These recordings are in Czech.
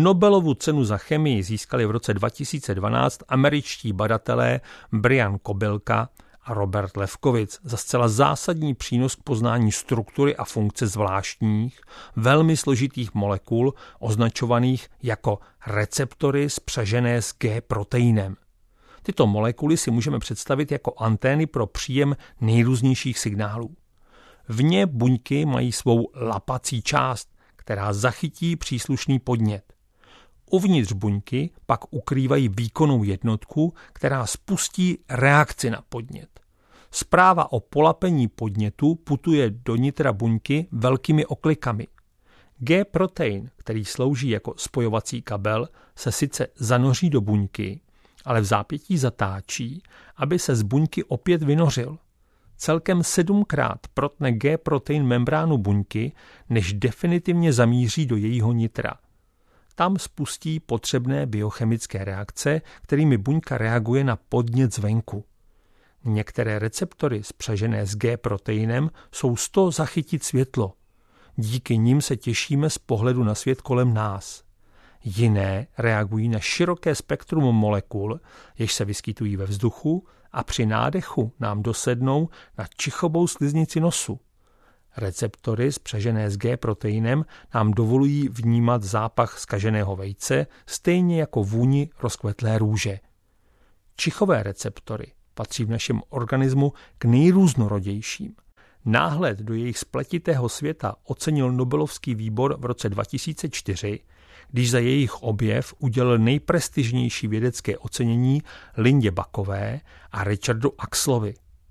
Nobelovu cenu za chemii získali v roce 2012 američtí badatelé Brian Kobilka a Robert Lefkowitz za zcela zásadní přínos k poznání struktury a funkce zvláštních, velmi složitých molekul označovaných jako receptory spřažené s G-proteinem. Tyto molekuly si můžeme představit jako antény pro příjem nejrůznějších signálů. Vně buňky mají svou lapací část, která zachytí příslušný podnět. Uvnitř buňky pak ukrývají výkonnou jednotku, která spustí reakci na podnět. Zpráva o polapení podnětu putuje do nitra buňky velkými oklikami. G-protein, který slouží jako spojovací kabel, se sice zanoří do buňky, ale v zápětí zatáčí, aby se z buňky opět vynořil. Celkem 7krát protne G-protein membránu buňky, než definitivně zamíří do jejího nitra. Tam spustí potřebné biochemické reakce, kterými buňka reaguje na podnět zvenku. Některé receptory spřažené s G-proteinem jsou z toho zachytit světlo. Díky nim se těšíme z pohledu na svět kolem nás. Jiné reagují na široké spektrum molekul, jež se vyskytují ve vzduchu a při nádechu nám dosednou na čichovou sliznici nosu. Receptory spřažené s G-proteinem nám dovolují vnímat zápach zkaženého vejce, stejně jako vůni rozkvetlé růže. Čichové receptory patří v našem organismu k nejrůznorodějším. Náhled do jejich spletitého světa ocenil Nobelovský výbor v roce 2004, když za jejich objev udělil nejprestižnější vědecké ocenění Lindě Bakové a Richardu Axlovi.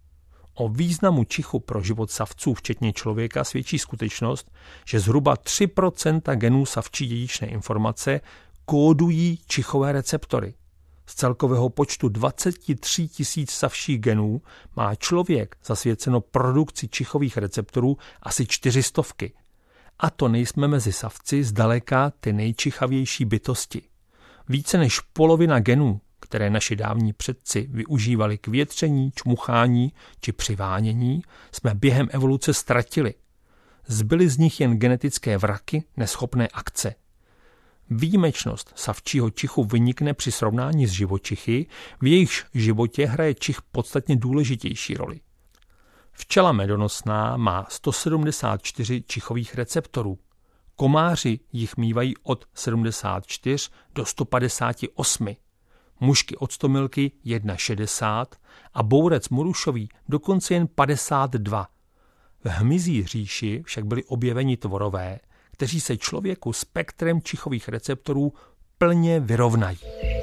O významu čichu pro život savců, včetně člověka, svědčí skutečnost, že zhruba 3% genů savčí dědičné informace kódují čichové receptory. Z celkového počtu 23 000 savších genů má člověk zasvěceno produkci čichových receptorů asi 400. A to nejsme mezi savci zdaleka ty nejčichavější bytosti. Více než polovina genů, které naši dávní předci využívali k větření, čmuchání či přivánění, jsme během evoluce ztratili. Zbyly z nich jen genetické vraky neschopné akce. Výjimečnost savčího čichu vynikne při srovnání s živočichy, v jejichž životě hraje čich podstatně důležitější roli. Včela medonosná má 174 čichových receptorů. Komáři jich mývají od 74 do 158. Mušky octomilky 1,60 a bourec morušový dokonce jen 52. V hmyzí říši však byli objeveni tvorové, kteří se člověku spektrem čichových receptorů plně vyrovnají.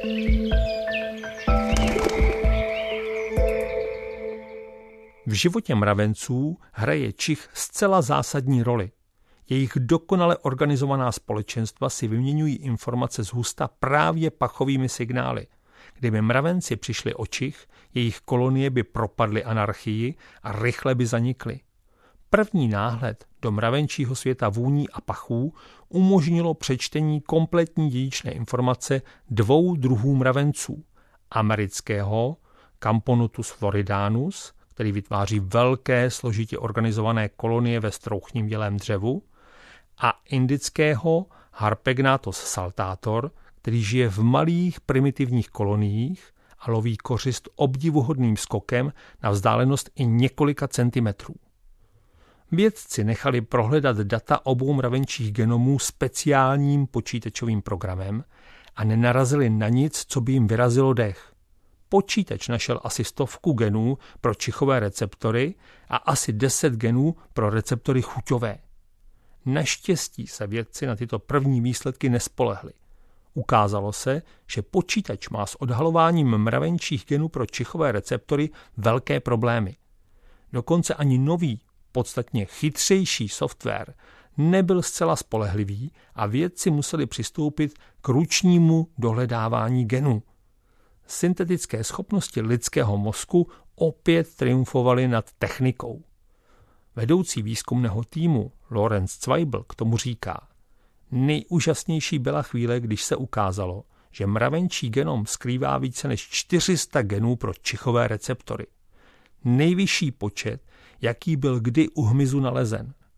V životě mravenců hraje čich zcela zásadní roli. Jejich dokonale organizovaná společenstva si vyměňují informace zhusta právě pachovými signály. Kdyby mravenci přišli o čich, jejich kolonie by propadly anarchii a rychle by zanikly. První náhled do mravenčího světa vůní a pachů umožnilo přečtení kompletní dědičné informace 2 druhů mravenců. Amerického Camponotus floridanus, který vytváří velké složitě organizované kolonie ve strouchnivělém dřevu, a indického Harpegnathos saltator, který žije v malých primitivních koloniích a loví kořist obdivuhodným skokem na vzdálenost i několika centimetrů. Vědci nechali prohledat data obou mravenčích genomů speciálním počítačovým programem a nenarazili na nic, co by jim vyrazilo dech. Počítač našel asi 100 genů pro čichové receptory a asi 10 genů pro receptory chuťové. Naštěstí se vědci na tyto první výsledky nespolehli. Ukázalo se, že počítač má s odhalováním mravenčích genů pro čichové receptory velké problémy. Dokonce ani nový, podstatně chytřejší software nebyl zcela spolehlivý a vědci museli přistoupit k ručnímu dohledávání genů. Syntetické schopnosti lidského mozku opět triumfovaly nad technikou. Vedoucí výzkumného týmu Lorenz Zweibel k tomu říká: nejúžasnější byla chvíle, když se ukázalo, že mravenčí genom skrývá více než 400 genů pro čichové receptory. Nejvyšší počet, jaký byl kdy u hmyzu nalezen.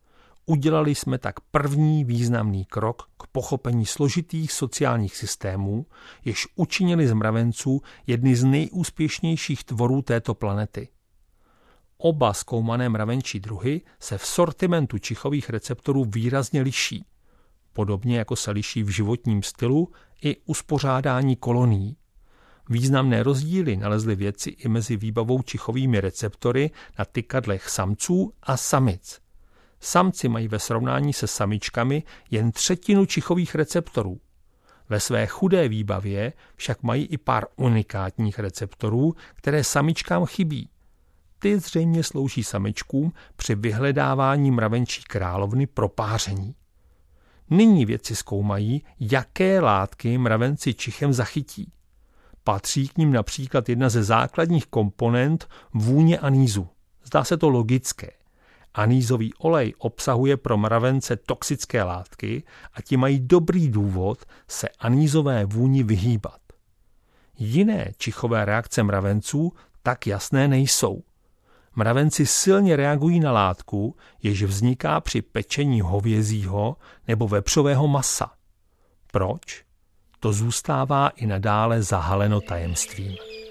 Udělali jsme tak první významný krok k pochopení složitých sociálních systémů, jež učinili z mravenců jedny z nejúspěšnějších tvorů této planety. Oba zkoumané mravenčí druhy se v sortimentu čichových receptorů výrazně liší, podobně jako se liší v životním stylu i uspořádání kolonií. Významné rozdíly nalezli vědci i mezi výbavou čichovými receptory na tykadlech samců a samic. Samci mají ve srovnání se samičkami jen 1/3 čichových receptorů. Ve své chudé výbavě však mají i pár unikátních receptorů, které samičkám chybí. Ty zřejmě slouží samičkům při vyhledávání mravenčí královny pro páření. Nyní vědci zkoumají, jaké látky mravenci čichem zachytí. Patří k nim například jedna ze základních komponent vůně anýzu. Zdá se to logické. Anýzový olej obsahuje pro mravence toxické látky a ti mají dobrý důvod se anýzové vůni vyhýbat. Jiné čichové reakce mravenců tak jasné nejsou. Mravenci silně reagují na látku, jež vzniká při pečení hovězího nebo vepřového masa. Proč? To zůstává i nadále zahaleno tajemstvím.